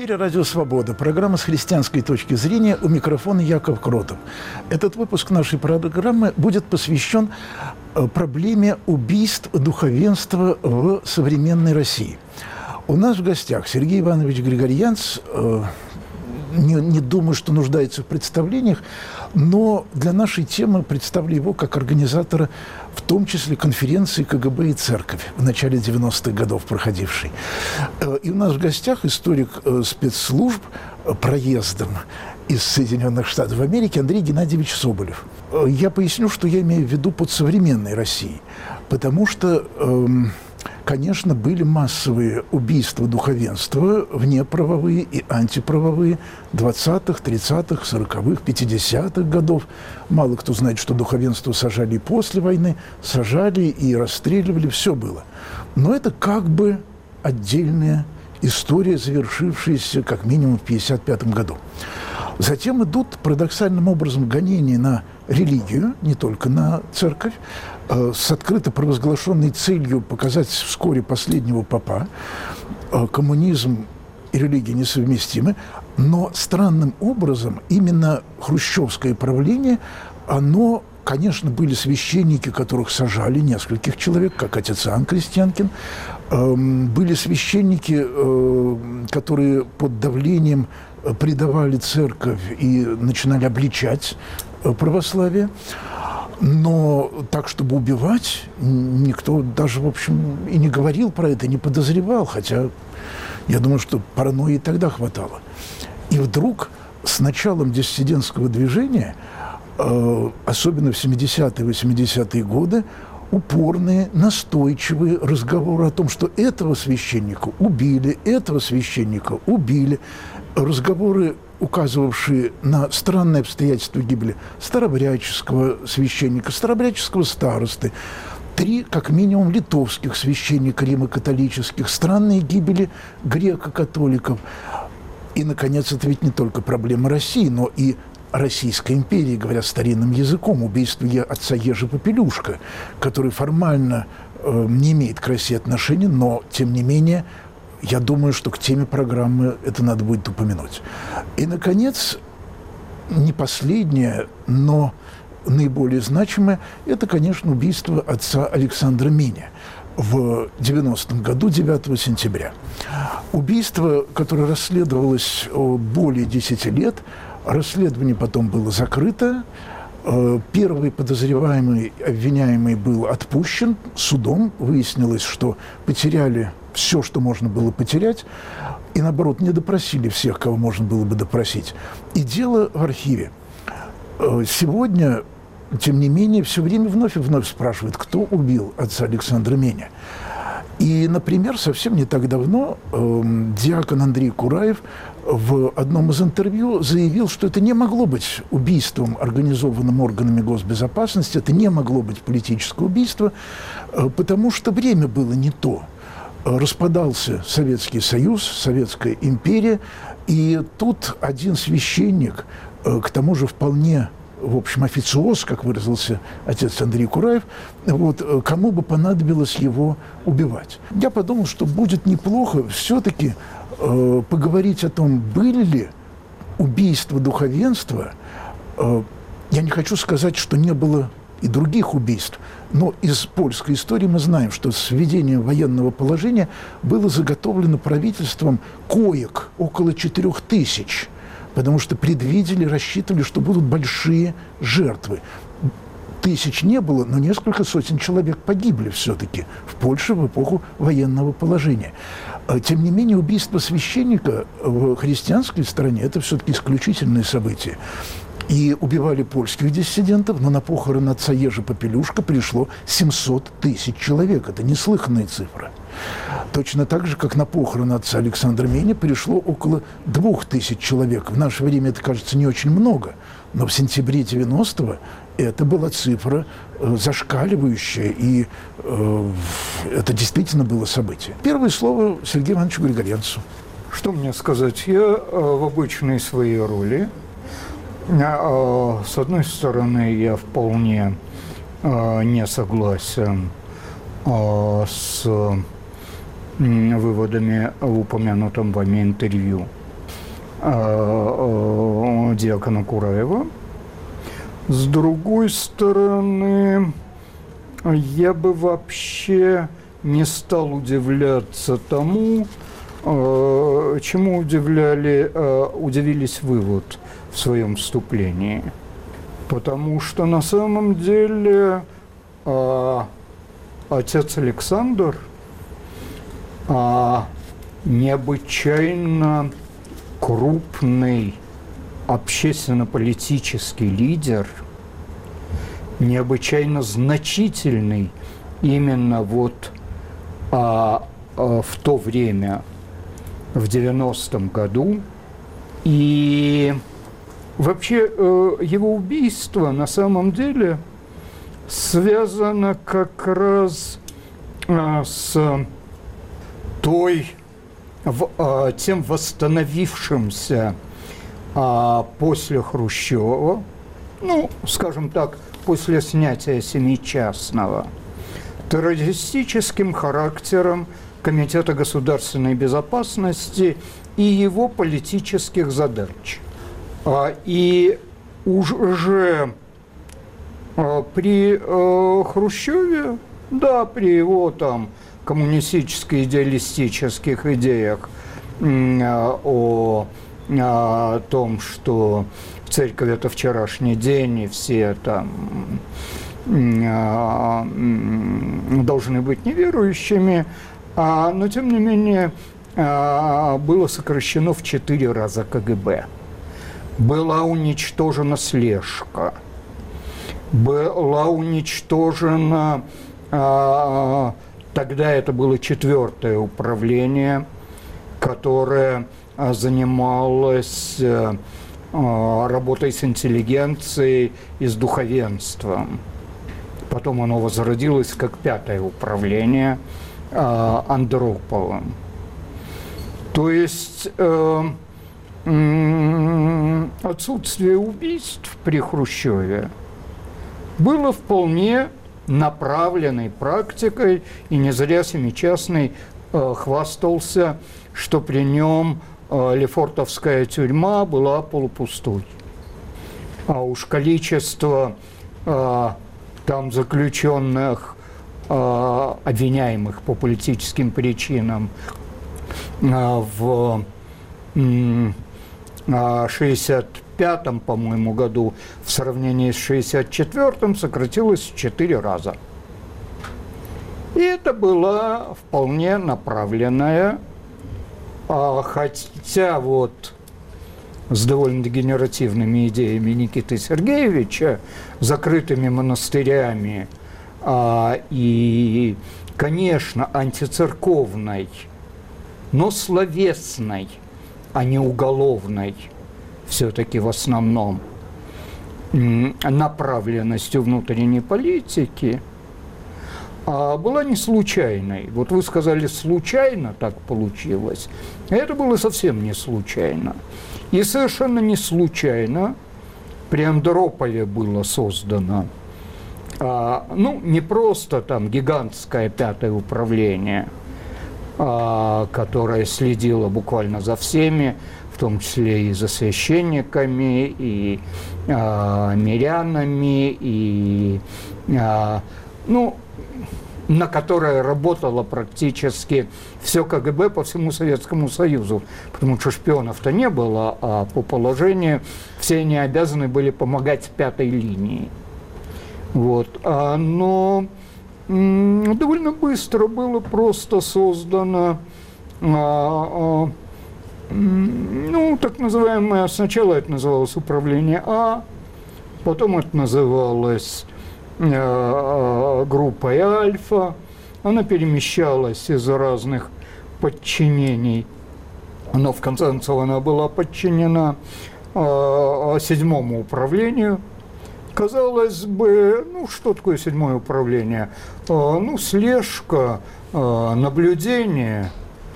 эфире «Радио Свобода». Программа «С христианской точки зрения». У микрофона Яков Кротов. Этот выпуск нашей программы будет посвящен проблеме убийств духовенства в современной России. У нас в гостях Сергей Иванович Григорьянц. Не думаю, что нуждается в представлениях, но для нашей темы представлю его как организатора, в том числе конференции КГБ и Церковь в начале 90-х годов проходившей. И у нас в гостях историк спецслужб проездом из Соединенных Штатов Америки Андрей Геннадьевич Соболев. Я поясню, что я имею в виду под современной Россией, потому что... Конечно, были массовые убийства духовенства, внеправовые и антиправовые, 20-х, 30-х, 40-х, 50-х годов. Мало кто знает, что духовенство сажали и после войны, сажали и расстреливали, все было. Но это как бы отдельная история, завершившаяся как минимум в 1955 году. Затем идут парадоксальным образом гонения на религию, не только на церковь, с открыто провозглашенной целью показать вскоре последнего папа. Коммунизм и религия несовместимы, но странным образом именно хрущевское правление, оно, конечно, были священники, которых сажали, нескольких человек, как отец Иоанн Крестьянкин, были священники, которые под давлением предавали церковь и начинали обличать православие. Но так, чтобы убивать, никто даже, в общем, и не говорил про это, не подозревал, хотя я думаю, что паранойи тогда хватало. И вдруг с началом диссидентского движения, особенно в 70-е и 80-е годы, упорные, настойчивые разговоры о том, что этого священника убили, разговоры, указывавшие на странные обстоятельства гибели старообрядческого священника, старообрядческого старосты, 3, как минимум, литовских священника римо-католических, странные гибели греко-католиков. И, наконец, это ведь не только проблема России, но и Российской империи, говоря старинным языком, убийство отца Ежи Попелюшка, который формально не имеет к России отношения, но, тем не менее, я думаю, что к теме программы это надо будет упомянуть. И, наконец, не последнее, но наиболее значимое, это, конечно, убийство отца Александра Меня в 90-м году, 9 сентября. Убийство, которое расследовалось более 10 лет, расследование потом было закрыто. Первый подозреваемый, обвиняемый, был отпущен судом. Выяснилось, что потеряли все, что можно было потерять, и, наоборот, не допросили всех, кого можно было бы допросить. И дело в архиве. Сегодня, тем не менее, все время вновь и вновь спрашивают, кто убил отца Александра Меня. И, например, совсем не так давно диакон Андрей Кураев в одном из интервью заявил, что это не могло быть убийством, организованным органами госбезопасности, это не могло быть политическое убийство, потому что время было не то. Распадался Советский Союз, Советская империя, и тут один священник, к тому же вполне, в общем, официоз, как выразился отец Андрей Кураев, кому бы понадобилось его убивать. Я подумал, что будет неплохо все-таки поговорить о том, были ли убийства духовенства. Я не хочу сказать, что не было и других убийств, но из польской истории мы знаем, что с введением военного положения было заготовлено правительством коек около 4000, потому что предвидели, рассчитывали, что будут большие жертвы. 1000 не было, но несколько сотен человек погибли все-таки в Польше в эпоху военного положения. Тем не менее, убийство священника в христианской стране – это все-таки исключительное событие. И убивали польских диссидентов, но на похороны отца Ежи Попелюшка пришло 700 000 человек. Это неслыханная цифра. Точно так же, как на похороны отца Александра Меня пришло около 2000 человек. В наше время это кажется не очень много, но в сентябре 90-го это была цифра зашкаливающая, и это действительно было событие. Первое слово Сергею Ивановичу Григорьянцу. Что мне сказать? Я в обычной своей роли. С одной стороны, я вполне не согласен с выводами в упомянутом вами интервью диакона Кураева. С другой стороны, я бы вообще не стал удивляться тому, чему удивились вы вот в своем вступлении. Потому что на самом деле отец Александр необычайно крупный общественно-политический лидер, необычайно значительный именно вот в то время, в 90-м году. И вообще его убийство на самом деле связано как раз с тем восстановившимся после Хрущева, ну, скажем так, после снятия Семичастного, террористическим характером Комитета государственной безопасности и его политических задач. И уже при Хрущеве, да, при его там коммунистическо-идеалистических идеях о том, что церковь – это вчерашний день, и все там должны быть неверующими, но тем не менее было сокращено в 4 раза КГБ. Была уничтожена слежка, была уничтожена, тогда это было 4-е управление, которое занималось работой с интеллигенцией и с духовенством. Потом оно возродилось как 5-е управление Андроповым. То есть отсутствие убийств при Хрущеве было вполне направленной практикой, и не зря Семичастный хвастался, что при нем Лефортовская тюрьма была полупустой. А уж количество там заключенных, обвиняемых по политическим причинам, в 65-м, по-моему, году в сравнении с 64-м сократилось в 4 раза. И это была вполне направленная, хотя вот с довольно дегенеративными идеями Никиты Сергеевича, закрытыми монастырями и, конечно, антицерковной, но словесной, а не уголовной, все-таки в основном, направленностью внутренней политики, была не случайной. Вот вы сказали, случайно так получилось. Это было совсем не случайно. И совершенно не случайно при Андропове было создано, не просто там гигантское 5-е управление, которое следило буквально за всеми, в том числе и за священниками, и мирянами, и на которое работало практически все КГБ по всему Советскому Союзу, потому что шпионов-то не было, а по положению все они обязаны были помогать 5-й линии. Вот. Но довольно быстро было просто создано, так называемое, сначала это называлось управление А, потом это называлось группой Альфа, она перемещалась из разных подчинений, но в конце концов она была подчинена 7-му управлению. Казалось бы, что такое 7-е управление? Слежка, наблюдение,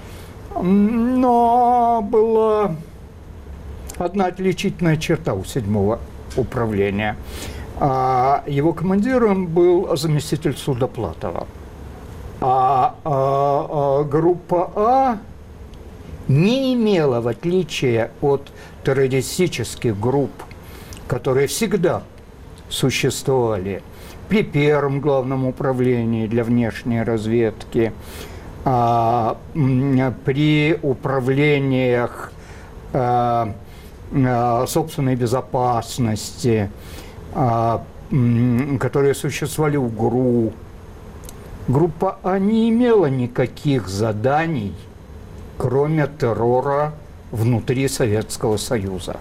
но была одна отличительная черта у 7-го управления. Его командиром был заместитель Судоплатова. Группа А не имела, в отличие от террористических групп, которые всегда существовали при Первом главном управлении для внешней разведки, при управлениях собственной безопасности, которые существовали в ГРУ. Группа А не имела никаких заданий, кроме террора внутри Советского Союза.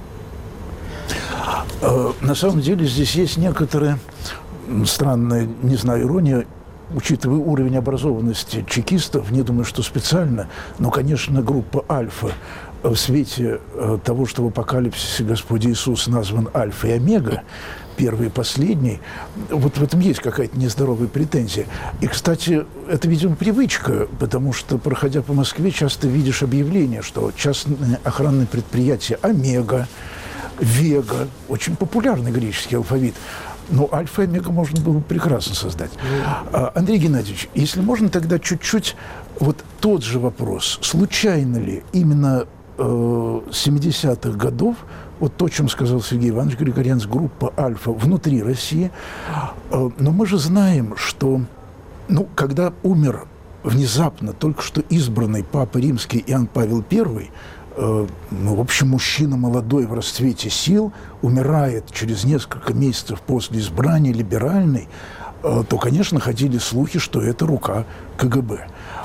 На самом деле здесь есть некоторая странная, не знаю, ирония, учитывая уровень образованности чекистов, не думаю, что специально, но, конечно, группа «Альфа» в свете того, что в апокалипсисе Господь Иисус назван Альфа и Омега, первый и последний, вот в этом есть какая-то нездоровая претензия. И, кстати, это, видимо, привычка, потому что, проходя по Москве, часто видишь объявления, что частные охранные предприятия «Омега», «Вега», очень популярный греческий алфавит, но альфа и омега можно было прекрасно создать. Андрей Геннадьевич, если можно, тогда чуть-чуть вот тот же вопрос. Случайно ли именно с 70-х годов, вот то, о чем сказал Сергей Иванович Григорянц, группа «Альфа» внутри России, но мы же знаем, что, когда умер внезапно только что избранный Папа Римский Иоанн Павел I, в общем, мужчина молодой в расцвете сил, умирает через несколько месяцев после избрания, либеральный, то, конечно, ходили слухи, что это рука КГБ.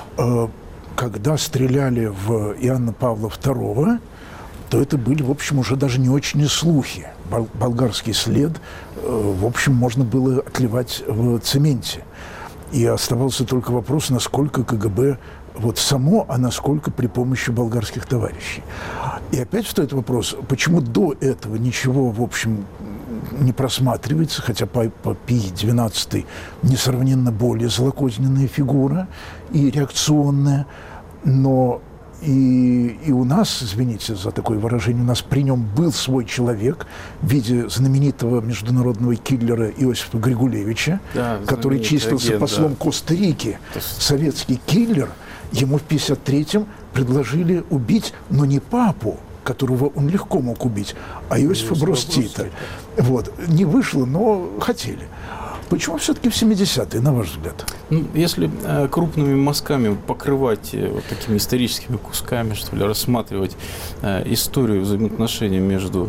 Когда стреляли в Иоанна Павла II, то это были, в общем, уже даже не очень слухи. Болгарский след, в общем, можно было отливать в цементе. И оставался только вопрос, насколько КГБ само, а насколько при помощи болгарских товарищей. И опять встает вопрос, почему до этого ничего, в общем, не просматривается, хотя Папа Пий XII несравненно более злокозненная фигура и реакционная, но и у нас, извините за такое выражение, у нас при нем был свой человек в виде знаменитого международного киллера Иосифа Григулевича, который числился послом Коста-Рики, советский киллер. Ему в 1953-м предложили убить, но не папу, которого он легко мог убить, а Иосифа Брос Тита. Не вышло, но хотели. Почему все-таки в 70-е, на ваш взгляд? Если крупными мазками покрывать такими историческими кусками, что ли, рассматривать историю взаимоотношений между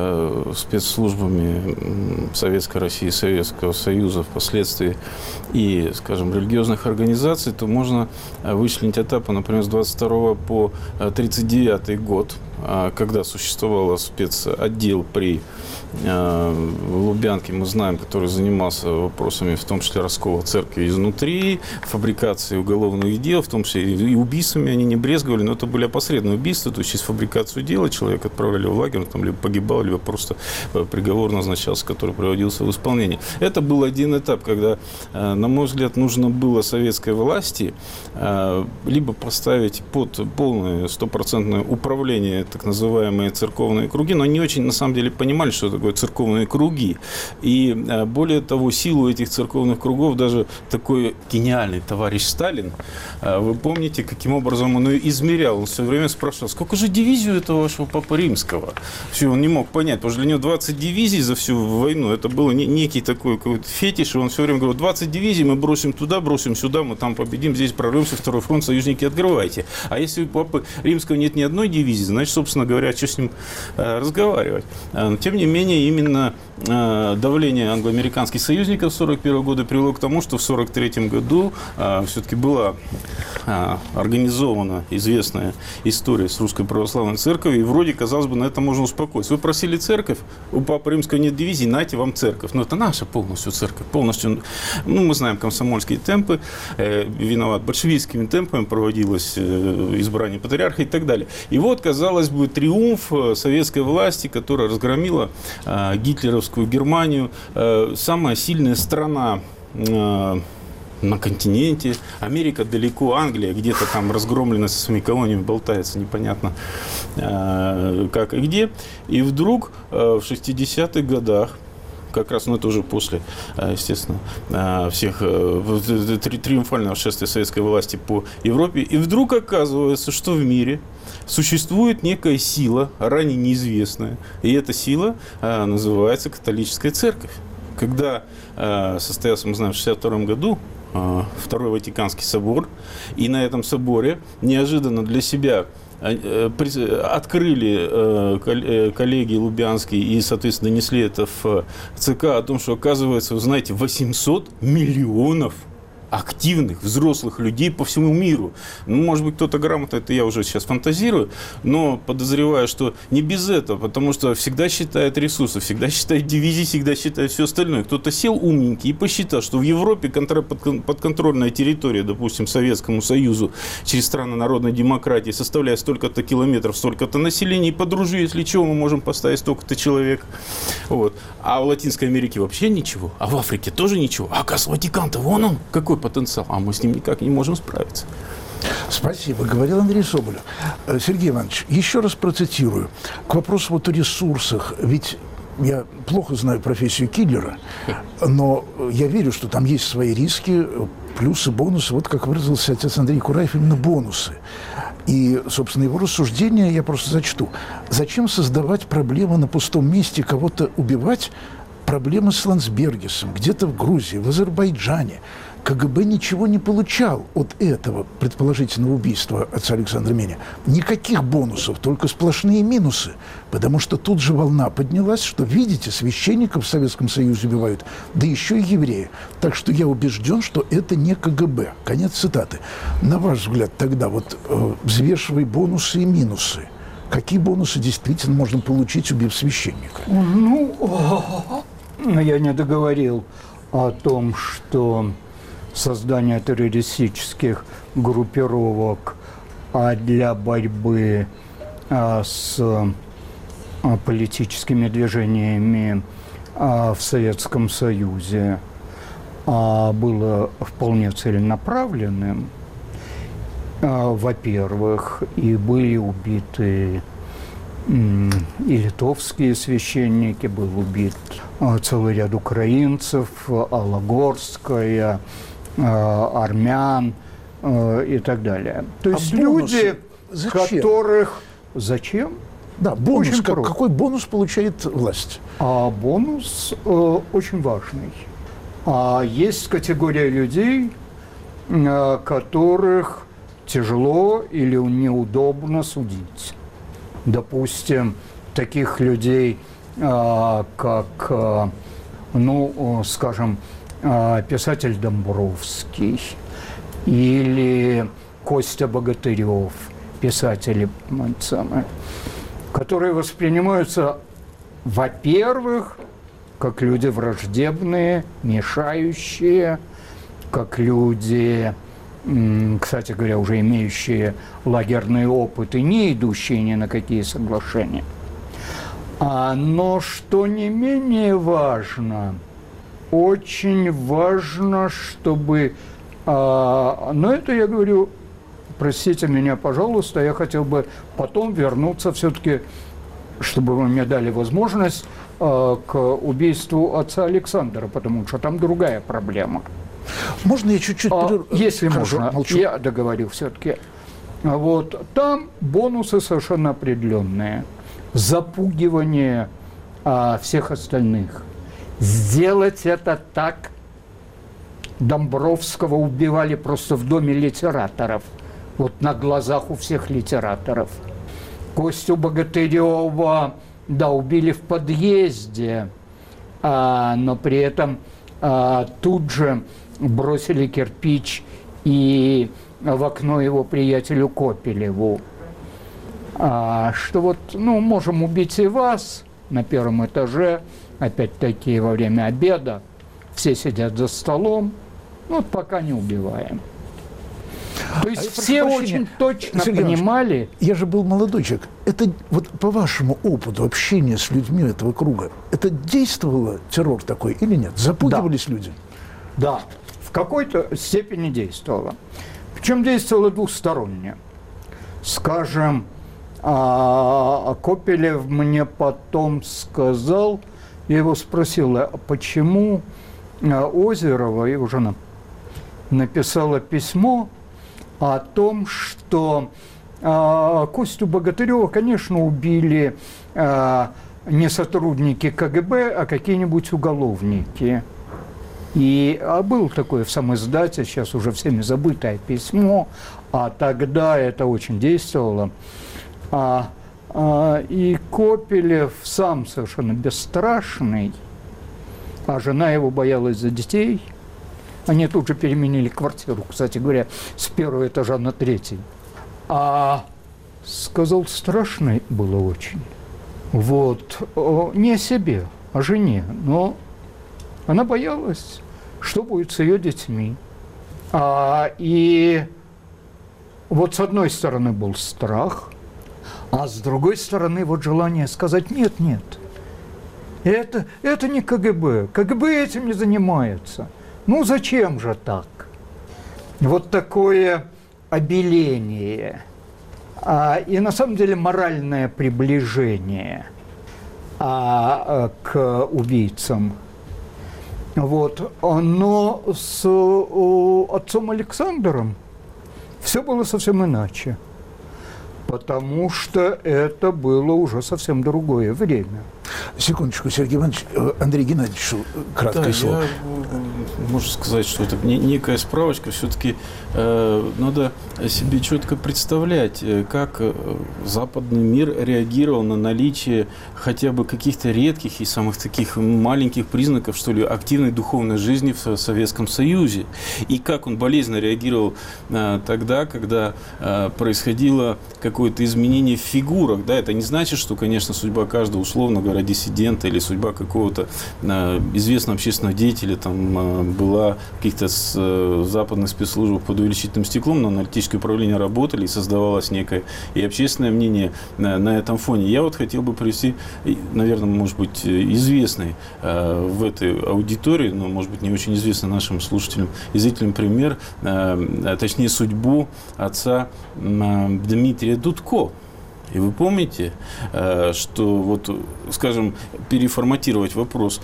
спецслужбами Советской России и Советского Союза впоследствии и, скажем, религиозных организаций, то можно вычленить этапы, например, с 22 по 39 год, когда существовал спецотдел при Лубянке, мы знаем, который занимался вопросами, в том числе раскола церкви изнутри, фабрикации уголовных дел, в том числе и убийствами они не брезговали, но это были опосредованные убийства, то есть через фабрикацию дела человека отправляли в лагерь, он там либо погибал, либо просто приговор назначался, который приводился в исполнение. Это был один этап, когда, на мой взгляд, нужно было советской власти либо поставить под полное стопроцентное управление так называемые церковные круги, но они не очень, на самом деле, понимали, что такое церковные круги. И более того, силу этих церковных кругов даже такой гениальный товарищ Сталин, вы помните, каким образом он ее измерял? Он все время спрашивал, сколько же дивизий этого вашего Папы Римского? Все, он не мог понять, потому что для него 20 дивизий за всю войну, это был некий такой какой-то фетиш, и он все время говорил, 20 дивизий мы бросим туда, бросим сюда, мы там победим, здесь прорвемся, второй фронт, союзники, открывайте. А если у Папы Римского нет ни одной дивизии, значит, собственно говоря, что с ним разговаривать? Но, тем не менее, именно давление англо-американских союзников 1941 года привело к тому, что в 1943 году все-таки была организована известная история с Русской Православной Церковью, и вроде, казалось бы, на это можно успокоиться. Вы просили церковь, у Папы Римского нет дивизии, нате вам церковь. Но это наша полностью церковь, полностью, мы знаем, комсомольские темпы, виноват, большевистскими темпами проводилось избрание патриарха и так далее. И вот, казалось бы, триумф советской власти, которая разгромила гитлеровскую Германию, самая сильная страна на континенте. Америка далеко, Англия где-то там разгромлена со своими колониями, болтается непонятно как и где. И вдруг в 60-х годах как раз, это уже после, естественно, всех триумфального шествия советской власти по Европе. И вдруг оказывается, что в мире существует некая сила, ранее неизвестная. И эта сила называется католическая церковь. Когда состоялся, мы знаем, в 1962 году Второй Ватиканский собор, и на этом соборе неожиданно для себя открыли коллеги Лубянские и, соответственно, донесли это в ЦК о том, что, оказывается, вы знаете, 800 миллионов активных взрослых людей по всему миру. Может быть, кто-то грамотно, это я уже сейчас фантазирую, но подозреваю, что не без этого, потому что всегда считают ресурсы, всегда считают дивизии, всегда считают все остальное. Кто-то сел умненький и посчитал, что в Европе подконтрольная территория, допустим, Советскому Союзу через страны народной демократии составляет столько-то километров, столько-то населения, и под ружье, если чего, мы можем поставить столько-то человек. Вот. А в Латинской Америке вообще ничего, а в Африке тоже ничего. А оказывается, Ватикан-то вон он, какой потенциал, а мы с ним никак не можем справиться. Спасибо, говорил Андрей Соболев. Сергей Иванович, еще раз процитирую. К вопросу о ресурсах. Ведь я плохо знаю профессию киллера, но я верю, что там есть свои риски, плюсы, бонусы. Вот как выразился отец Андрей Кураев, именно бонусы. И, собственно, его рассуждения я просто зачту. Зачем создавать проблемы на пустом месте, кого-то убивать? Проблемы с Ландсбергисом, где-то в Грузии, в Азербайджане. КГБ ничего не получал от этого предположительного убийства отца Александра Меня. Никаких бонусов, только сплошные минусы. Потому что тут же волна поднялась, что, видите, священников в Советском Союзе убивают, да еще и евреи. Так что я убежден, что это не КГБ. Конец цитаты. На ваш взгляд, тогда взвешивай бонусы и минусы. Какие бонусы действительно можно получить, убив священника? Я не договорил о том, что создание террористических группировок для борьбы с политическими движениями в Советском Союзе было вполне целенаправленным. Во-первых, и были убиты и литовские священники, был убит целый ряд украинцев, Алагорская, армян и так далее. То есть люди, которых... Зачем? Да, бонус. Какой бонус получает власть? Бонус очень важный. Есть категория людей, которых тяжело или неудобно судить. Допустим, таких людей, как, скажем, писатель Домбровский или Костя Богатырев, писатели, которые воспринимаются, во-первых, как люди враждебные, мешающие, как люди, кстати говоря, уже имеющие лагерный опыт и не идущие ни на какие соглашения. Но что не менее важно, очень важно, чтобы... но это я говорю, простите меня, пожалуйста, я хотел бы потом вернуться все-таки, чтобы вы мне дали возможность к убийству отца Александра, потому что там другая проблема. Можно я чуть-чуть... Если можно, молчу. Я договорил все-таки. Там бонусы совершенно определенные. Запугивание всех остальных. Сделать это так. Домбровского убивали просто в доме литераторов. На глазах у всех литераторов. Костю Богатырева, убили в подъезде. Но при этом тут же бросили кирпич и в окно его приятелю Копелеву. Что можем убить и вас на первом этаже, опять-таки во время обеда, все сидят за столом, пока не убиваем. То есть все очень точно понимали... Я же был молодой человек. Это по вашему опыту общения с людьми этого круга, это действовало, террор такой, или нет? Запугивались люди? Да, в какой-то степени действовало. Причем действовало двухсторонне. Скажем, Копелев мне потом сказал, я его спросил, а почему Озерова, его жена, написала письмо о том, что Костю Богатырева, конечно, убили не сотрудники КГБ, а какие-нибудь уголовники. А было такое в самоиздате, сейчас уже всеми забытое письмо, а тогда это очень действовало. И Копелев сам совершенно бесстрашный, а жена его боялась за детей. Они тут же переменили квартиру, кстати говоря, с 1-го этажа на 3-й. Сказал, страшно было очень. Вот, не о себе, о жене, но она боялась, что будет с ее детьми. И вот с одной стороны был страх, а с другой стороны вот желание сказать нет, это не КГБ, КГБ этим не занимается. Ну зачем же так? Вот такое обеление. И на самом деле моральное приближение к убийцам. Вот. Но с отцом Александром все было совсем иначе, потому что это было уже совсем другое время. Секундочку, Сергей Иванович, Андрей Геннадьевич, краткое слово. Можно сказать, что это некая справочка. Все-таки надо себе четко представлять, как западный мир реагировал на наличие хотя бы каких-то редких и самых таких маленьких признаков, что ли, активной духовной жизни в Советском Союзе. И как он болезненно реагировал тогда, когда происходило какое-то изменение в фигурах. Да? Это не значит, что, конечно, судьба каждого, условно говоря, диссидента или судьба какого-то известного общественного деятеля там была в каких-то западных спецслужбах под увеличительным стеклом, но аналитическое управление работали, и создавалось некое и общественное мнение на этом фоне. Я вот хотел бы привести, наверное, может быть, известный в этой аудитории, но, может быть, не очень известный нашим слушателям и зрителям пример, точнее, судьбу отца Дмитрия Дудко. И вы помните, что, вот, скажем, переформатировать вопрос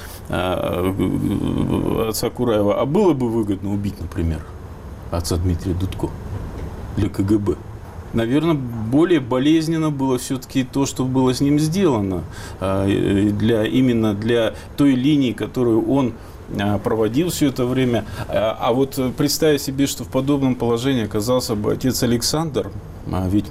отца Кураева, а было бы выгодно убить, например, отца Дмитрия Дудко для КГБ? Наверное, более болезненно было все-таки то, что было с ним сделано, именно для той линии, которую он проводил все это время. А вот представить себе, что в подобном положении оказался бы отец Александр, ведь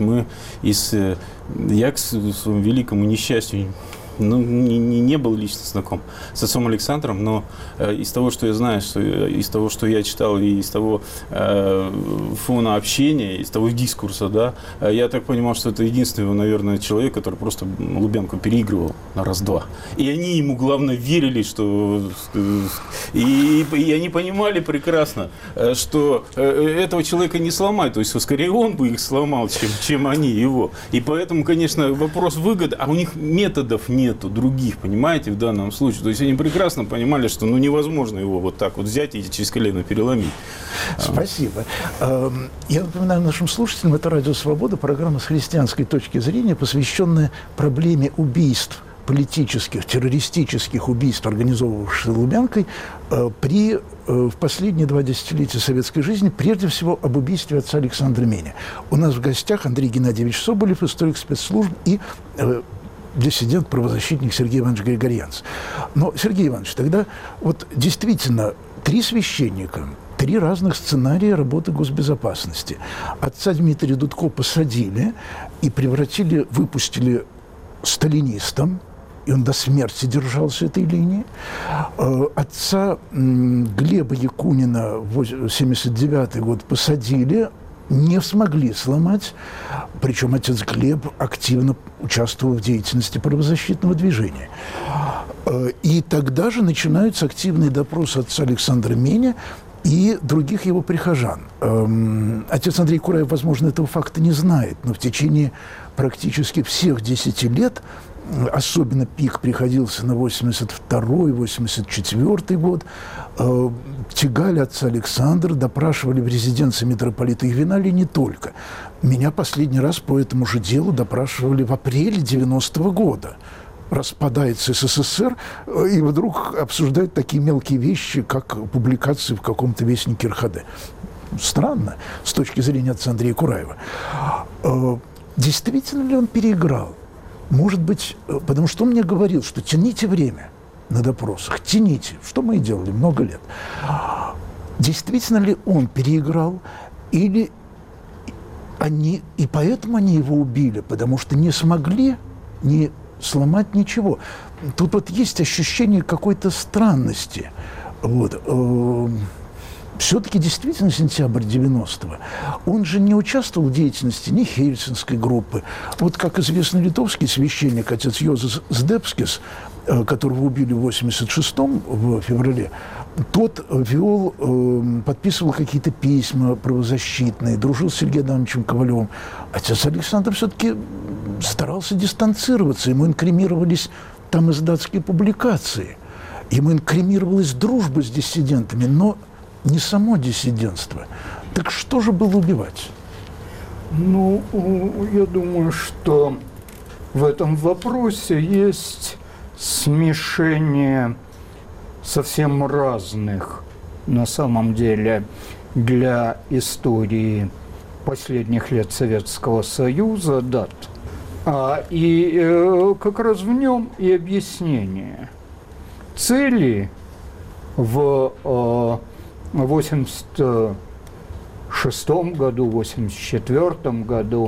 я к своему великому несчастью не был лично знаком с отцом Александром, но из того, что я знаю, из того, что я читал, и из того фона общения, из того дискурса, да, я так понимал, что это единственный, наверное, человек, который просто Лубянку переигрывал на раз-два. И они ему, главное, верили, что... И они понимали прекрасно, что этого человека не сломать, то есть, скорее, он бы их сломал, чем они его. И поэтому, конечно, вопрос выгоды, а у них методов нету других, понимаете, в данном случае. То есть они прекрасно понимали, что невозможно его вот так вот взять и через колено переломить. Спасибо. Я напоминаю нашим слушателям, это «Радио Свобода», программа с христианской точки зрения, посвященная проблеме убийств, политических, террористических убийств, организовывавшихся Лубянкой, в последние 2 десятилетия советской жизни, прежде всего об убийстве отца Александра Меня. У нас в гостях Андрей Геннадьевич Соболев, историк спецслужб, и диссидент-правозащитник Сергей Иванович Григорьянц. Но, Сергей Иванович, тогда вот действительно 3 священника, 3 разных сценария работы госбезопасности. Отца Дмитрия Дудко посадили и выпустили сталинистом, и он до смерти держался этой линии. Отца Глеба Якунина в 1979 год посадили, не смогли сломать, причем отец Глеб активно участвовал в деятельности правозащитного движения. И тогда же начинаются активные допросы отца Александра Меня и других его прихожан. Отец Андрей Кураев, возможно, этого факта не знает, но в течение практически всех 10 лет, особенно пик приходился на 82-84 год, тягали отца Александра, допрашивали в резиденции митрополита Игвеналия не только. Меня последний раз по этому же делу допрашивали в апреле 90-го года. распадается СССР, и вдруг обсуждают такие мелкие вещи, как публикации в каком-то вестнике РХД. Странно с точки зрения отца Андрея Кураева. Действительно ли он переиграл? Может быть, потому что он мне говорил, что тяните время на допросах, тяните, что мы и делали много лет. Действительно ли он переиграл, или они, и поэтому они его убили, потому что не смогли не сломать ничего. Тут вот есть ощущение какой-то странности. Вот. Все-таки действительно сентябрь 90-го. Он же не участвовал в деятельности ни Хельсинской группы. Вот, как известный литовский священник, отец Йозеф Здебскис, которого убили в 86-м, в феврале, тот подписывал какие-то письма правозащитные, дружил с Сергеем Адамовичем Ковалевым. Отец Александр все-таки старался дистанцироваться. Ему инкримировались там издатские публикации. Ему инкримировалась дружба с диссидентами, но не само диссидентство. Так что же было убивать? Ну, я думаю, что в этом вопросе есть смешение совсем разных, на самом деле, для истории последних лет Советского Союза дат. И как раз в нем и объяснение. Цели в 86-м году, 84-м году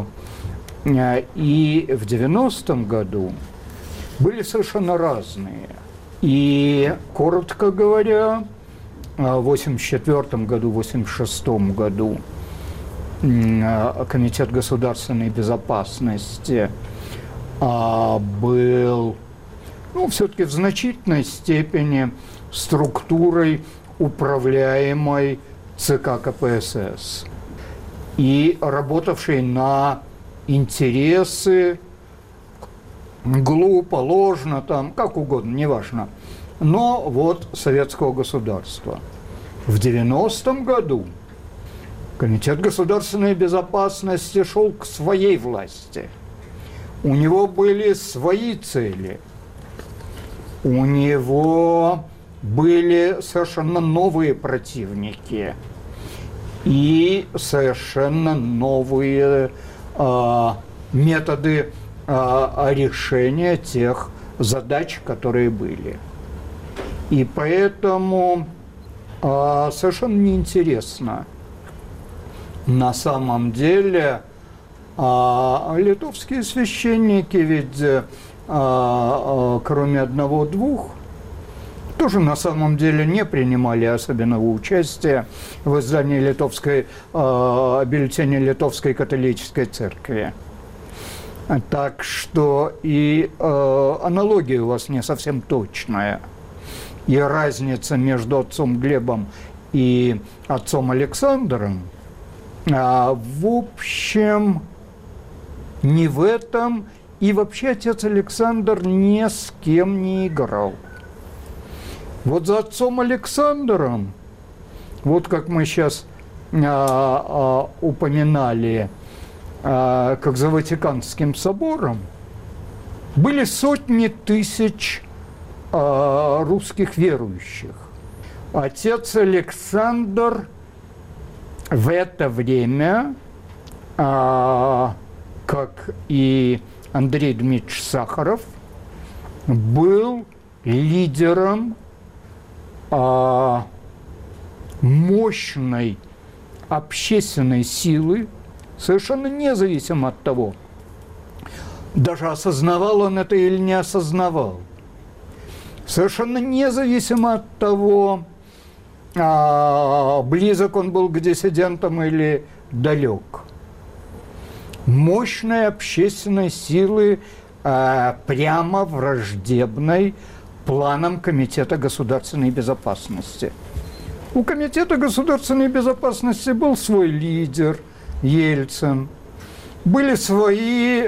и в 90-м году были совершенно разные. И, коротко говоря, в 84-м году, 86-м году Комитет государственной безопасности был, все-таки в значительной степени структурой, управляемой ЦК КПСС и работавшей на интересы, глупо, ложно, там, как угодно, неважно, но вот советского государства. В 90-м году Комитет государственной безопасности шел к своей власти. У него были свои цели. У него были совершенно новые противники и совершенно новые методы решения тех задач, которые были. И поэтому совершенно неинтересно на самом деле литовские священники, ведь кроме одного-двух, тоже на самом деле не принимали особенного участия в издании бюллетеня Литовской католической церкви. Так что и аналогия у вас не совсем точная. И разница между отцом Глебом и отцом Александром, в общем, не в этом. И вообще отец Александр ни с кем не играл. Вот за отцом Александром, вот как мы сейчас упоминали, как за Ватиканским собором, были сотни тысяч русских верующих. Отец Александр в это время, как и Андрей Дмитриевич Сахаров, был лидером мощной общественной силы, совершенно независимо от того, даже осознавал он это или не осознавал, совершенно независимо от того, близок он был к диссидентам или далек. Мощной общественной силы, прямо враждебной планам Комитета государственной безопасности. У Комитета государственной безопасности был свой лидер Ельцин, были свои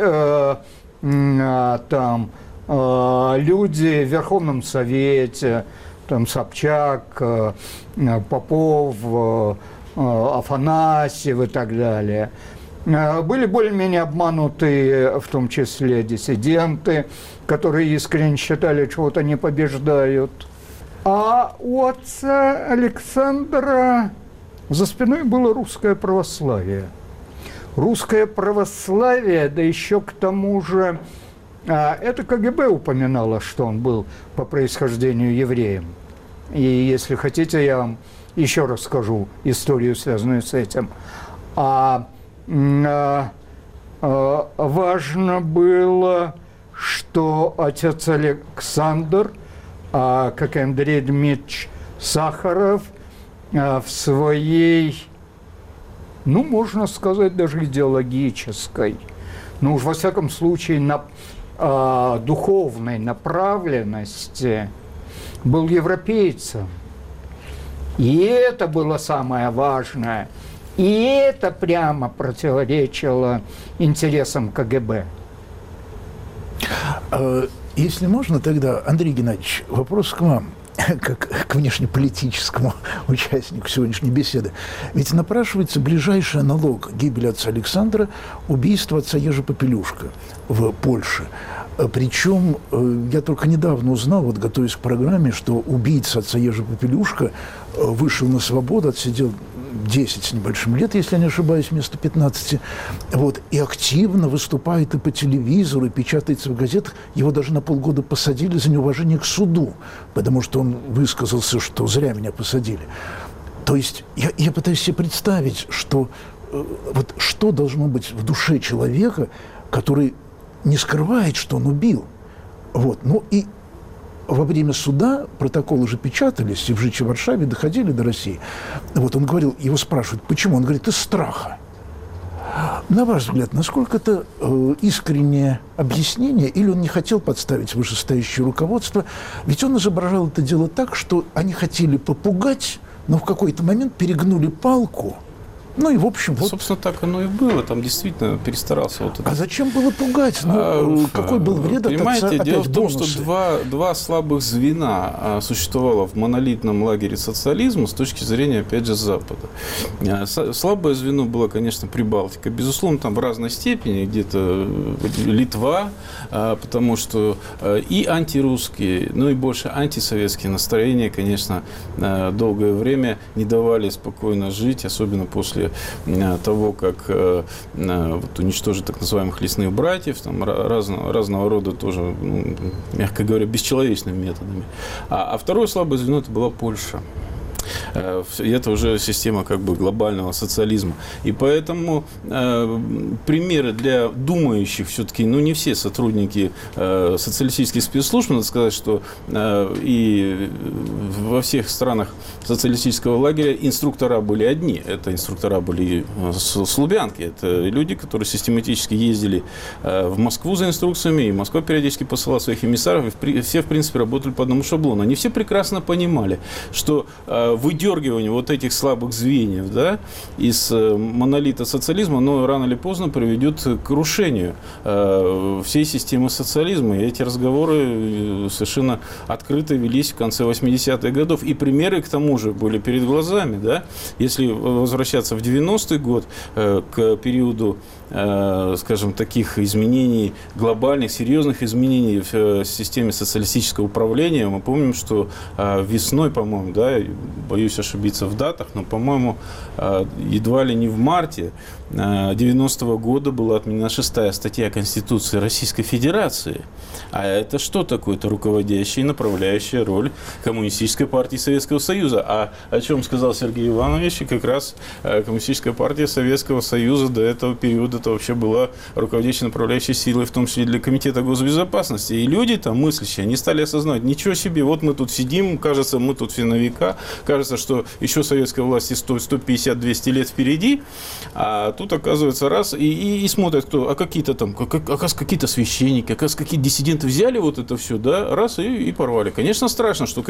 люди в Верховном Совете, там Собчак, Попов, Афанасьев и так далее. Были более-менее обмануты, в том числе диссиденты, которые искренне считали, что вот они побеждают. А у отца Александра за спиной было русское православие. Русское православие, да еще к тому же, это КГБ упоминало, что он был по происхождению евреем. И если хотите, я вам еще расскажу историю, связанную с этим. Важно было, что отец Александр, как и Андрей Дмитриевич Сахаров, в своей, ну, можно сказать, даже идеологической, ну уж во всяком случае на духовной направленности был европейцем. И это было самое важное. И это прямо противоречило интересам КГБ. Если можно, тогда, Андрей Геннадьевич, вопрос к вам, как к внешнеполитическому участнику сегодняшней беседы. Ведь напрашивается ближайший аналог гибели отца Александра – убийство отца Ежи Попелюшка в Польше. Причем я только недавно узнал, вот готовясь к программе, что убийца отца Ежи Попелюшка вышел на свободу, отсидел 10 с небольшим лет, если я не ошибаюсь, вместо 15. Вот, и активно выступает и по телевизору, и печатается в газетах. Его даже на полгода посадили за неуважение к суду, потому что он высказался, что зря меня посадили. То есть я пытаюсь себе представить, что вот что должно быть в душе человека, который не скрывает, что он убил. Вот. Ну и во время суда протоколы же печатались, и в ЖЧ Варшаве доходили до России. Вот он говорил, его спрашивают, почему? Он говорит, из страха. На ваш взгляд, насколько это искреннее объяснение, или он не хотел подставить вышестоящее руководство? Ведь он изображал это дело так, что они хотели попугать, но в какой-то момент перегнули палку. Ну и, в общем, да, вот... Собственно, так оно и было. Там действительно перестарался. Вот А зачем было пугать? Ну, какой был вред от отца? Понимаете, дело в том, бонусы. что два слабых звена существовало в монолитном лагере социализма с точки зрения, опять же, Запада. Слабое звено было, конечно, Прибалтика. Безусловно, там в разной степени. Где-то Литва, потому что и антирусские, ну и больше антисоветские настроения, конечно, долгое время не давали спокойно жить, особенно после того, как вот, уничтожить так называемых лесных братьев, там, разного рода тоже, ну, мягко говоря, бесчеловечными методами. А второе слабое звено – это была Польша. И это уже система как бы глобального социализма. И поэтому примеры для думающих все-таки, ну, не все сотрудники социалистических спецслужб, надо сказать, что и во всех странах социалистического лагеря инструктора были одни. Это инструктора были с Лубянки. Это люди, которые систематически ездили в Москву за инструкциями, и Москва периодически посылала своих эмиссаров, и все, в принципе, работали по одному шаблону. Они все прекрасно понимали, что выдергивание вот этих слабых звеньев, да, из монолита социализма, оно рано или поздно приведет к крушению всей системы социализма. И эти разговоры совершенно открыто велись в конце 80-х годов. И примеры, к тому же, были перед глазами. Да? Если возвращаться в 90-й год, к периоду, скажем, таких изменений, глобальных, серьезных изменений в системе социалистического управления, мы помним, что весной, по-моему, да, боюсь ошибиться в датах, но, по-моему, едва ли не в марте 90-го года была отменена 6-я статья Конституции Российской Федерации. А это что такое? Это руководящая и направляющая роль Коммунистической партии Советского Союза. А о чем сказал Сергей Иванович, и как раз Коммунистическая партия Советского Союза до этого периода это вообще была руководящей направляющей силой, в том числе для Комитета госбезопасности. И люди там мыслящие, они стали осознавать, ничего себе, вот мы тут сидим, кажется, мы тут все на века, кажется, что еще советской власти 150-200 лет впереди, а тут, оказывается, раз, и смотрят, кто, а какие-то там, какие-то священники, какие-то диссиденты взяли вот это все, да, раз, и порвали. Конечно, страшно, что какие-то вот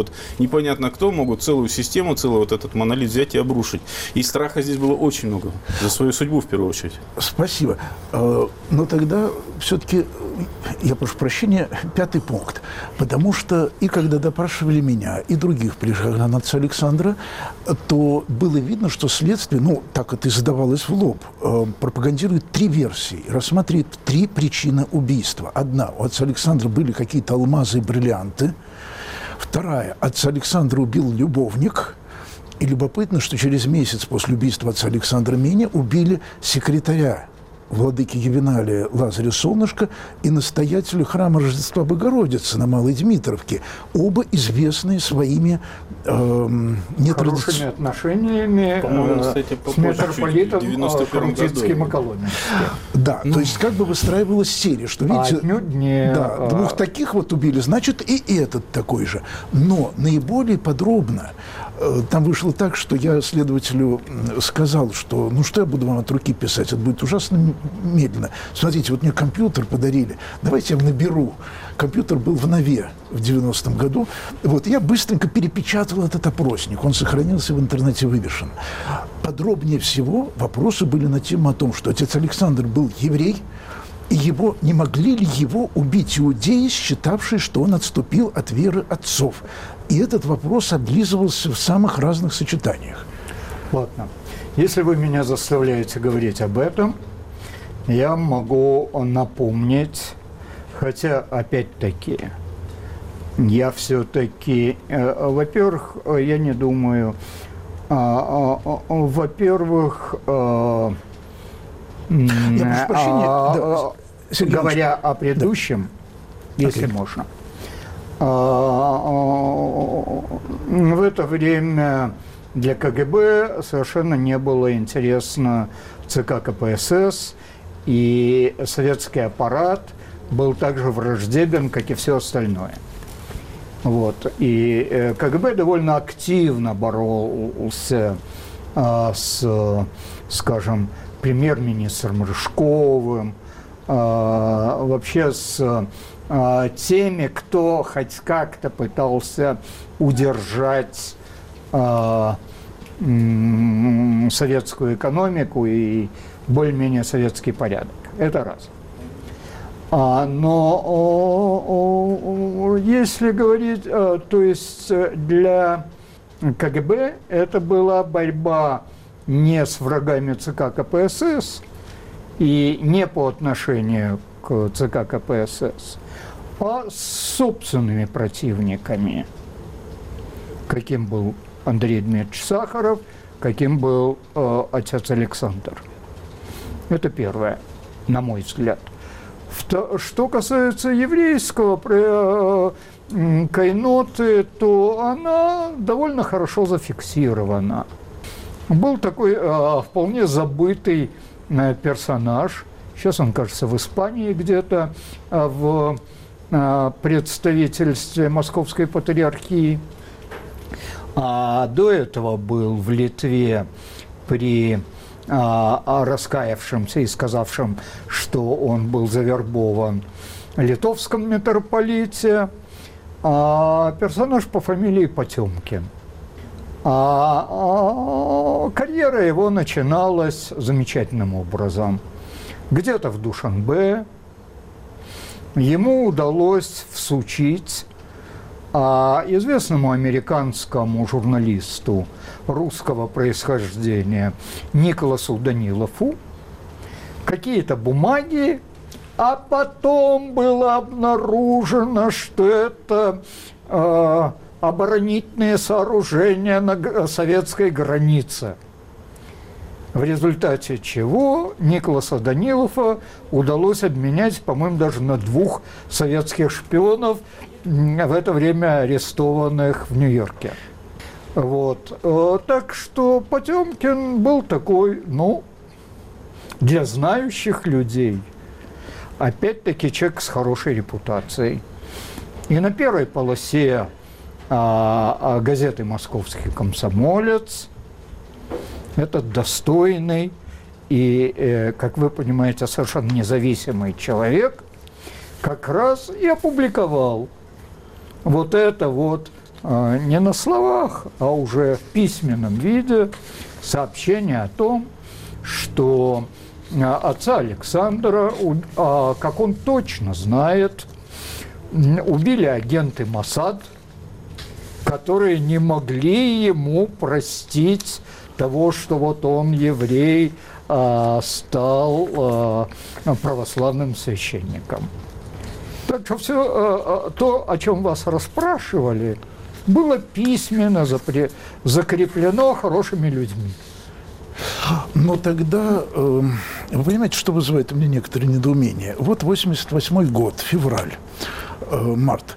вот непонятно кто могут целую систему, целый вот этот монолит взять и обрушить. И страха здесь было очень много. За свою судьбу, в первую очередь. Спасибо. Но тогда все-таки, я прошу прощения, 5-й пункт. Потому что и когда допрашивали меня, и других прижиган отца Александра, то было видно, что следствие, ну, так это и задавалось в лоб, пропагандирует 3 версии, рассматривает 3 причины убийства. Одна, у отца Александра были какие-то алмазы и бриллианты. Вторая, отца Александра убил любовник. И любопытно, что через месяц после убийства отца Александра Меня убили секретаря владыки Ювеналия Лазаря Солнышко и настоятеля храма Рождества Богородицы на Малой Дмитровке. Оба известные своими хорошими отношениями с митрополитом Хрустицким и Коломенским. Да, то есть как бы выстраивалась серия, что, видите, да, 2 таких вот убили, значит, и этот такой же. Но наиболее подробно там вышло так, что я следователю сказал, что ну что я буду вам от руки писать, это будет ужасно медленно. Смотрите, вот мне компьютер подарили, давайте я вам наберу. Компьютер был в Нове в 90-м году. Вот, я быстренько перепечатал этот опросник, он сохранился в интернете, вывешен. Подробнее всего вопросы были на тему о том, что отец Александр был еврей, и его, не могли ли его убить иудеи, считавшие, что он отступил от веры отцов. И этот вопрос облизывался в самых разных сочетаниях. Ладно. Если вы меня заставляете говорить об этом, я могу напомнить, хотя, опять-таки, я все-таки, во-первых, я не думаю, во-первых, я прошу прощения, Сергей говоря о предыдущем, если можно, в это время для КГБ совершенно не было интересно ЦК КПСС, и советский аппарат был также враждебен, как и все остальное. Вот. И КГБ довольно активно боролся с, скажем, премьер-министром Рыжковым, вообще с теми, кто хоть как-то пытался удержать советскую экономику и более-менее советский порядок. Это раз. Но если говорить, то есть для КГБ это была борьба не с врагами ЦК КПСС и не по отношению к ЦК КПСС, а с собственными противниками, каким был Андрей Дмитриевич Сахаров, каким был отец Александр. Это первое, на мой взгляд. Что касается еврейского кайноты, то она довольно хорошо зафиксирована. Был такой вполне забытый персонаж, сейчас он, кажется, в Испании где-то, в представительстве Московской патриархии. А до этого был в Литве при раскаявшемся и сказавшем, что он был завербован литовском митрополите, персонаж по фамилии Потемкин. Карьера его начиналась замечательным образом. Где-то в Душанбе ему удалось всучить известному американскому журналисту русского происхождения Николасу Данилову какие-то бумаги, а потом было обнаружено, что это оборонительные сооружения на советской границе. В результате чего Николаса Данилова удалось обменять, по-моему, даже на 2 советских шпионов, в это время арестованных в Нью-Йорке. Вот. Так что Потемкин был такой, ну, для знающих людей, опять-таки, человек с хорошей репутацией. И на первой полосе газеты «Московский комсомолец» этот достойный и, как вы понимаете, совершенно независимый человек как раз и опубликовал вот это вот не на словах, а уже в письменном виде сообщение о том, что отца Александра, как он точно знает, убили агенты Моссад, которые не могли ему простить того, что вот он, еврей, стал православным священником. Так что все то, о чем вас расспрашивали, было письменно закреплено хорошими людьми. Но тогда, вы понимаете, что вызывает у меня некоторое недоумение. Вот 88-й год, февраль, март.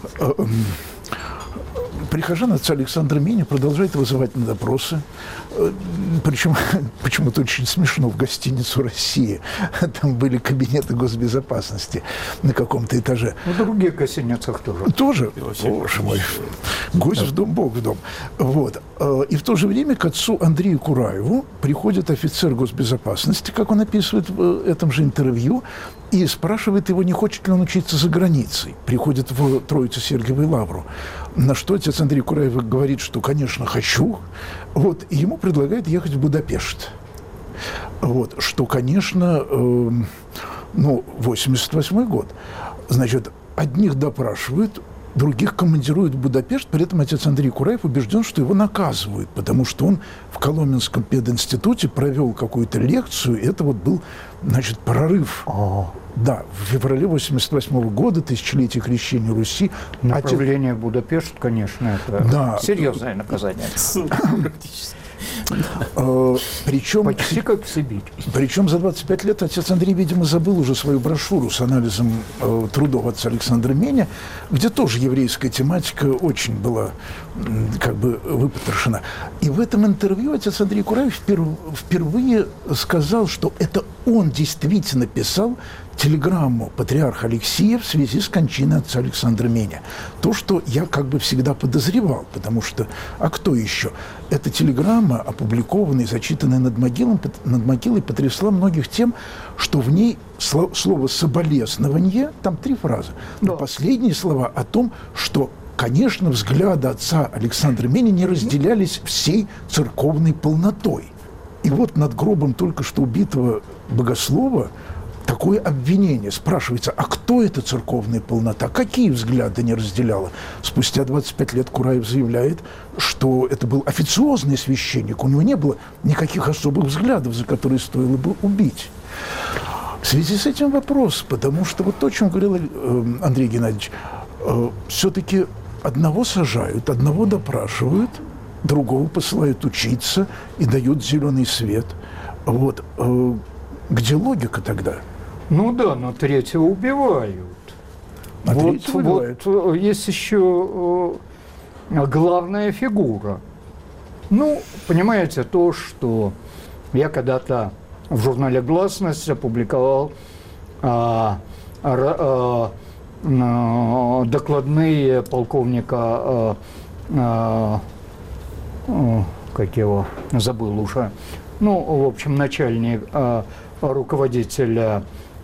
Прихожан отца Александра Меня продолжает вызывать на допросы. Причем почему-то очень смешно, в гостиницу «Россия». Там были кабинеты госбезопасности на каком-то этаже. В других гостиницах тоже. Тоже? Боже мой. Гость в дом, Бог в дом. Вот. И в то же время к отцу Андрею Кураеву приходит офицер госбезопасности, как он описывает в этом же интервью, и спрашивает его, не хочет ли он учиться за границей. Приходит в Троице-Сергиевую лавру. На что отец Андрей Кураев говорит, что, конечно, хочу. Вот, и ему предлагают ехать в Будапешт. Вот, что, конечно, 88-й год. Значит, одних допрашивают, других командируют в Будапешт. При этом отец Андрей Кураев убежден, что его наказывают, потому что он в Коломенском пединституте провел какую-то лекцию, и это вот был, значит, прорыв. Да, в феврале 88 года, тысячелетие крещения Руси. Направление в Будапешт, конечно, это серьезное наказание. Практически. Причем, почти как в Сибирь. Причем за 25 лет отец Андрей, видимо, забыл уже свою брошюру с анализом трудов отца Александра Меня, где тоже еврейская тематика очень была как бы выпотрошена. И в этом интервью отец Андрей Кураев впервые сказал, что это он действительно писал телеграмму патриарха Алексия в связи с кончиной отца Александра Меня. То, что я как бы всегда подозревал, потому что, а кто еще? Эта телеграмма, опубликованная, зачитанная над могилой, потрясла многих тем, что в ней слово «соболезнование», там 3 фразы, но последние слова о том, что, конечно, взгляды отца Александра Меня не разделялись всей церковной полнотой. И вот над гробом только что убитого богослова такое обвинение. Спрашивается, а кто эта церковная полнота? Какие взгляды не разделяла? Спустя 25 лет Кураев заявляет, что это был официозный священник. У него не было никаких особых взглядов, за которые стоило бы убить. В связи с этим вопрос, потому что вот то, о чем говорил Андрей Геннадьевич, все-таки одного сажают, одного допрашивают, другого посылают учиться и дают зеленый свет. Вот. Где логика тогда? Ну да, но третьего убивают. Вот есть еще главная фигура. Ну, понимаете, то, что я когда-то в журнале «Гласность» опубликовал докладные полковника, как его, забыл уже, ну, в общем, начальник, руководителя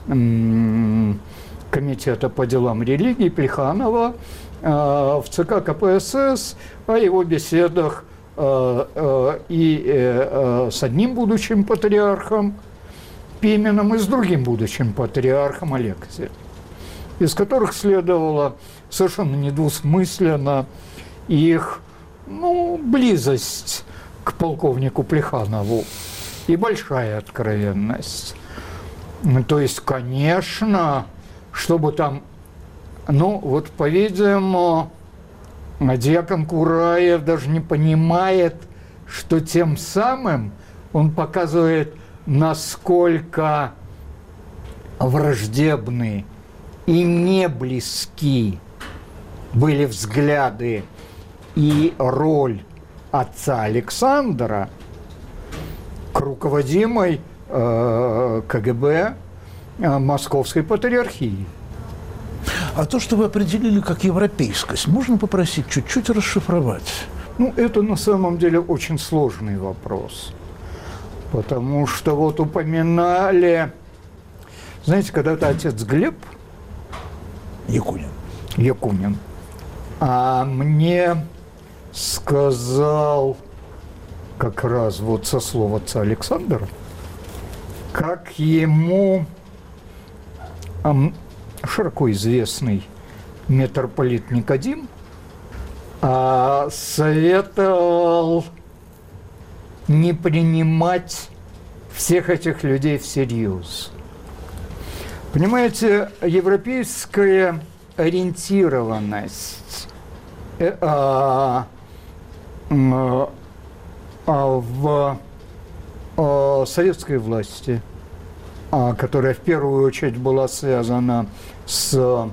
комитета по делам религии Плеханова в ЦК КПСС о его беседах и с одним будущим патриархом Пименом и с другим будущим патриархом Алексием, из которых следовало совершенно недвусмысленно их, близость к полковнику Плеханову и большая откровенность. То есть, конечно, чтобы там, по-видимому, диакон Кураев даже не понимает, что тем самым он показывает, насколько враждебны и не близки были взгляды и роль отца Александра к руководимой КГБ Московской патриархии. А то, что вы определили как европейскость, можно попросить чуть-чуть расшифровать? Это на самом деле очень сложный вопрос. Потому что вот упоминали, знаете, когда-то отец Глеб Якунин, А мне сказал как раз вот со слов отца Александра, как ему широко известный митрополит Никодим советовал не принимать всех этих людей всерьез. Понимаете, европейская ориентированность в советской власти, которая в первую очередь была связана с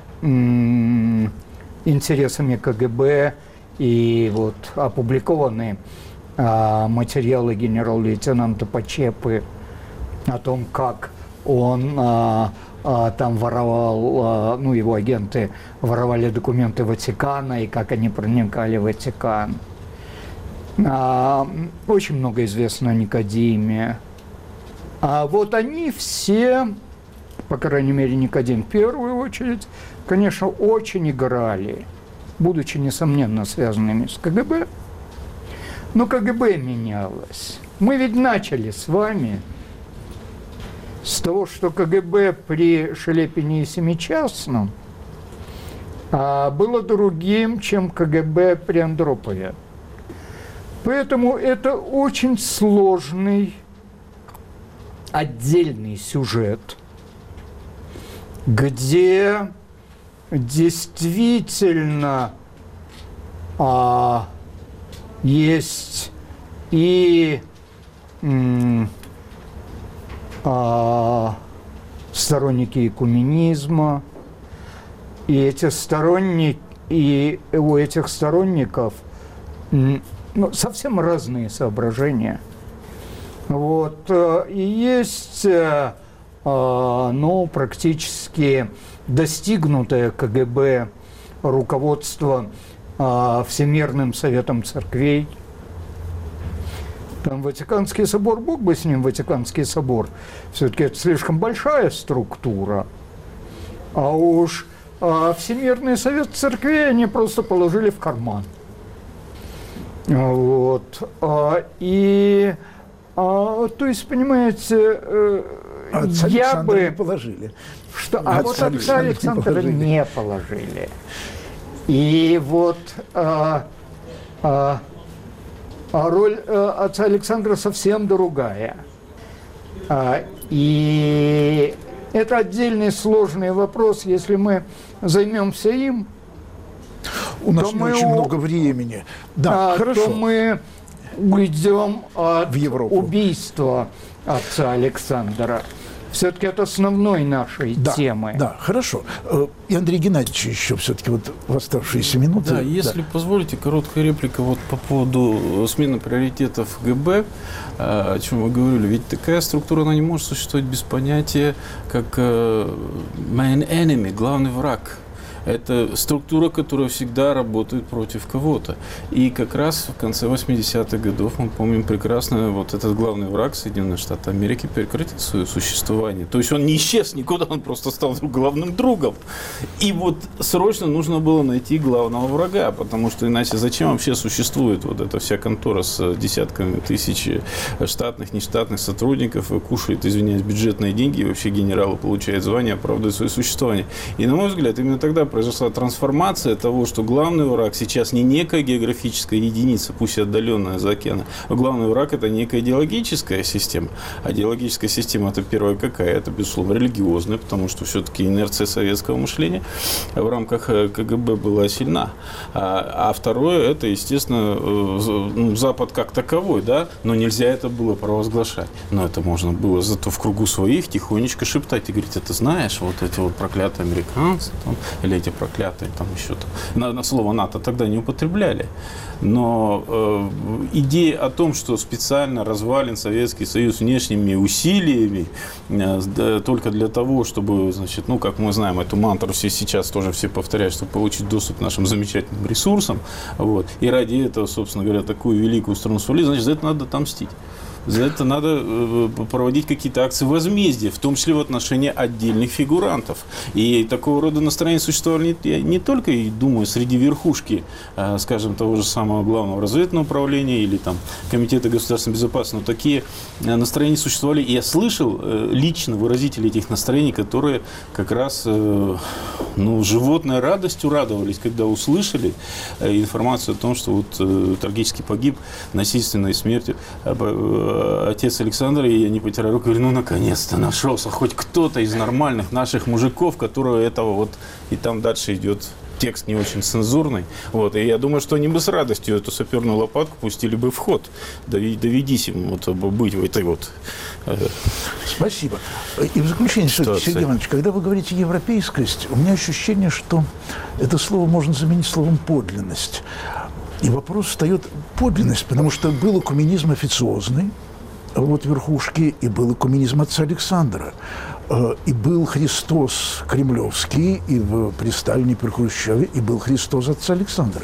интересами КГБ, и вот опубликованы материалы генерал-лейтенанта Почепы о том, как он там воровал, ну, его агенты воровали документы Ватикана, и как они проникали в Ватикан. Очень много известно о Никодиме. А вот они все, по крайней мере, Никодим в первую очередь, конечно, очень играли, будучи, несомненно, связанными с КГБ. Но КГБ менялось. Мы ведь начали с вами с того, что КГБ при Шелепине и Семичастном было другим, чем КГБ при Андропове. Поэтому это очень сложный отдельный сюжет, где действительно есть и сторонники экуменизма, и у этих сторонников совсем разные соображения. Вот. И есть практически достигнутое КГБ руководство Всемирным Советом Церквей. Там Ватиканский собор, бог бы с ним, Ватиканский собор, все-таки это слишком большая структура. А уж Всемирный Совет Церквей они просто положили в карман. Вот. То есть, понимаете, отца я бы... не положили. Вот отца Александра не положили. И вот роль отца Александра совсем другая. И это отдельный сложный вопрос. Если мы займемся им, у нас не очень много времени. Да, хорошо. То мы уйдем от Европу. Убийства отца Александра. Все-таки это основной нашей темы. Да, хорошо. И Андрей Геннадьевич еще все-таки вот в оставшиеся минуты. Да, если позволите, короткая реплика вот по поводу смены приоритетов ГБ, о чем вы говорили. Ведь такая структура, она не может существовать без понятия, как main enemy, главный враг. Это структура, которая всегда работает против кого-то. И как раз в конце 80-х годов, мы помним прекрасно, вот этот главный враг Соединенных Штатов Америки прекратил свое существование. То есть он не исчез никуда, он просто стал главным другом. И вот срочно нужно было найти главного врага, потому что иначе зачем вообще существует вот эта вся контора с десятками тысяч штатных, нештатных сотрудников, и кушает, извиняюсь, бюджетные деньги, и вообще генералы получают звание, оправдывают свое существование. И, на мой взгляд, именно тогда произошла трансформация того, что главный враг сейчас не некая географическая единица, пусть и отдаленная за океаном, но главный враг – это некая идеологическая система. А идеологическая система – это первая какая? Это, безусловно, религиозная, потому что все-таки инерция советского мышления в рамках КГБ была сильна. А второе – это, естественно, Запад как таковой, да, но нельзя это было провозглашать. Но это можно было зато в кругу своих тихонечко шептать и говорить: это знаешь, вот эти вот проклятые американцы, там, или эти проклятые, там еще на слово НАТО тогда не употребляли. Но идея о том, что специально развален Советский Союз внешними усилиями только для того, чтобы, значит, как мы знаем, эту мантру все сейчас тоже все повторяют, чтобы получить доступ к нашим замечательным ресурсам, вот, и ради этого, собственно говоря, такую великую страну свалили, значит, за это надо отомстить. За это надо проводить какие-то акции возмездия, в том числе в отношении отдельных фигурантов. И такого рода настроения существовали не только, и думаю, среди верхушки, скажем, того же самого главного разведывательного управления или там Комитета государственной безопасности, но такие настроения существовали. И я слышал лично выразителей этих настроений, которые как раз животной радостью радовались, когда услышали информацию о том, что вот трагически погиб насильственной смертью отец Александра, и я не потираю руку, говорю, наконец-то нашелся хоть кто-то из нормальных наших мужиков, которого этого вот, и там дальше идет текст не очень цензурный. Вот. И я думаю, что они бы с радостью эту саперную лопатку пустили бы в ход. Доведись им быть в этой вот... Спасибо. И в заключение, Сергей Иванович, когда вы говорите «европейскость», у меня ощущение, что это слово можно заменить словом «подлинность». И вопрос встает подлинность, потому что был экуменизм официозный, вот верхушки, и был экуменизм отца Александра. И был Христос кремлевский, и при Сталине, при Хрущеве, и был Христос отца Александра.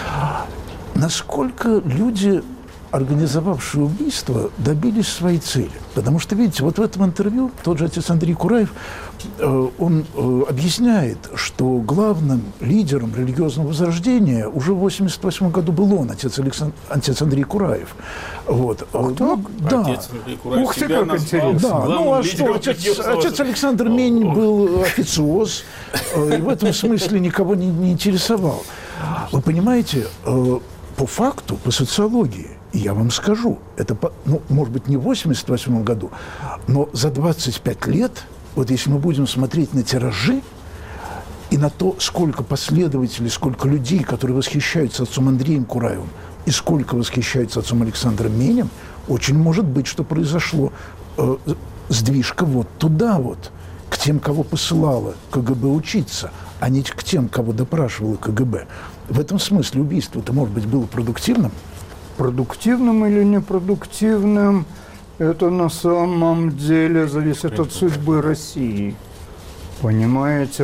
Насколько люди, организовавшие убийство, добились своей цели? Потому что, видите, вот в этом интервью тот же отец Андрей Кураев, он объясняет, что главным лидером религиозного возрождения уже в 1988 году был он, отец Андрей Кураев. Вот. Кто? Да. Отец Андрей Кураев. Ух ты, как интересно. Да, ну а что, отец Александр Мень был официоз, и в этом смысле никого не интересовал. Вы понимаете, по факту, по социологии, и я вам скажу, это, может быть, не в 1988 году, но за 25 лет, вот если мы будем смотреть на тиражи и на то, сколько последователей, сколько людей, которые восхищаются отцом Андреем Кураевым, и сколько восхищаются отцом Александром Менем, очень может быть, что произошло сдвижка вот туда вот, к тем, кого посылала КГБ учиться, а не к тем, кого допрашивала КГБ. В этом смысле убийство-то, может быть, было продуктивным? Продуктивным или непродуктивным, это на самом деле зависит от судьбы России. Понимаете,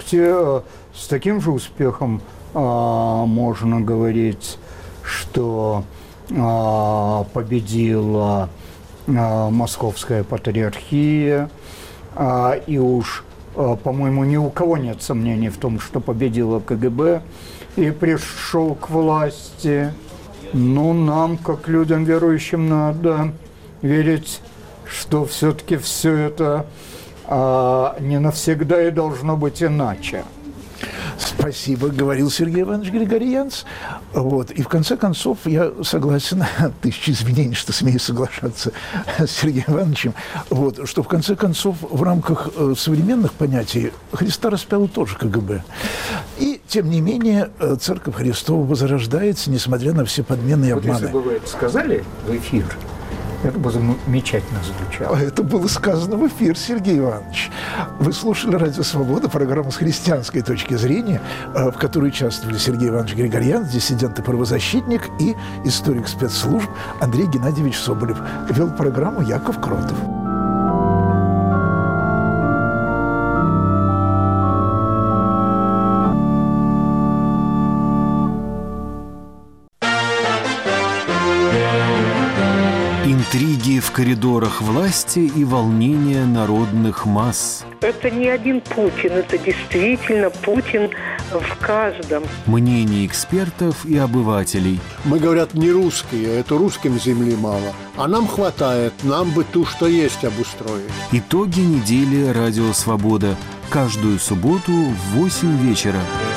с таким же успехом можно говорить, что победила Московская патриархия, и уж, по-моему, ни у кого нет сомнений в том, что победила КГБ и пришел к власти. Но нам, как людям верующим, надо верить, что все-таки все это не навсегда и должно быть иначе. Спасибо, говорил Сергей Иванович Григорьянц. Вот. И в конце концов, я согласен, тысячи извинений, что смею соглашаться с Сергеем Ивановичем, вот, что в конце концов в рамках современных понятий Христа распяло тоже КГБ. И, тем не менее, Церковь Христова возрождается, несмотря на все подмены и обманы. Вот если бы вы это сказали в эфир, это бы замечательно звучало. Это было сказано в эфир, Сергей Иванович. Вы слушали «Радио Свобода», программу с христианской точки зрения, в которой участвовали Сергей Иванович Григорьян, диссидент и правозащитник, и историк спецслужб Андрей Геннадьевич Соболев. Вел программу Яков Кротов. Интриги в коридорах власти и волнения народных масс. Это не один Путин, это действительно Путин в каждом. Мнения экспертов и обывателей. Мы, говорят, не русские, это русским земли мало. А нам хватает, нам бы ту, что есть, обустроить. Итоги недели «Радио Свобода». Каждую субботу в 8 вечера.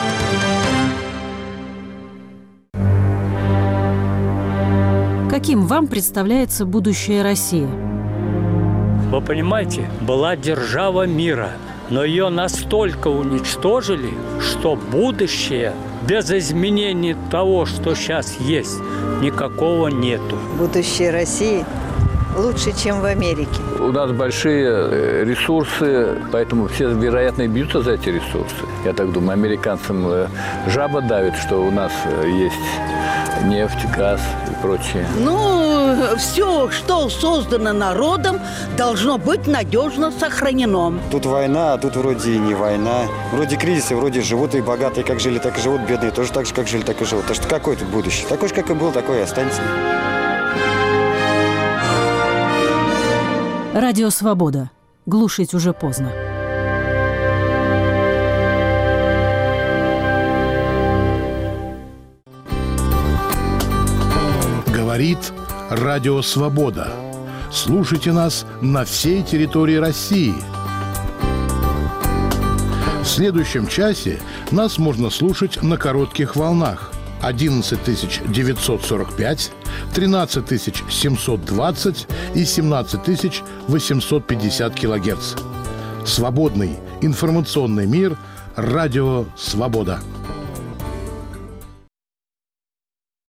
Каким вам представляется будущее России? Вы понимаете, была держава мира, но ее настолько уничтожили, что будущее без изменений того, что сейчас есть, никакого нету. Будущее России лучше, чем в Америке. У нас большие ресурсы, поэтому все, вероятно, бьются за эти ресурсы. Я так думаю, американцам жаба давит, что у нас есть нефть, газ и прочее. Ну, все, что создано народом, должно быть надежно сохранено. Тут война, а тут вроде и не война. Вроде кризисы, вроде живут и богатые, как жили, так и живут, бедные тоже так же, как жили, так и живут. Так что какое тут будущее? Такое же, как и было, такое и останется. Радио «Свобода». Глушить уже поздно. Говорит Радио «Свобода». Слушайте нас на всей территории России. В следующем часе нас можно слушать на коротких волнах 11 945, 13 720 и 17 850 килогерц. Свободный информационный мир. Радио «Свобода».